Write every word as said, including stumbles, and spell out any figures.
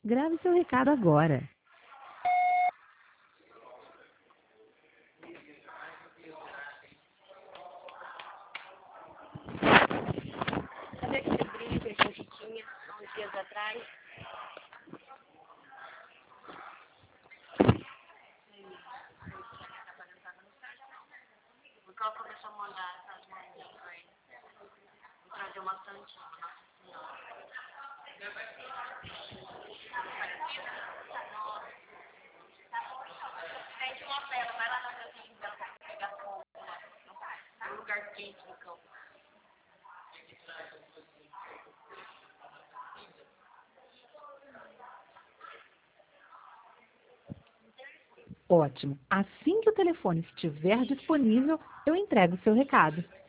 Grave seu recado agora. Sabe aquele brinco que a gente tinha há uns dias atrás? Porque ela começou a mandar essas moedinhas pra ele. Vou trazer uma santinha, Nossa Senhora. Sente uma pedra, vai lá na casinha dela pra pegar fogo. No lugar quente do campo. Ótimo. Assim que o telefone estiver disponível, eu entrego o seu recado.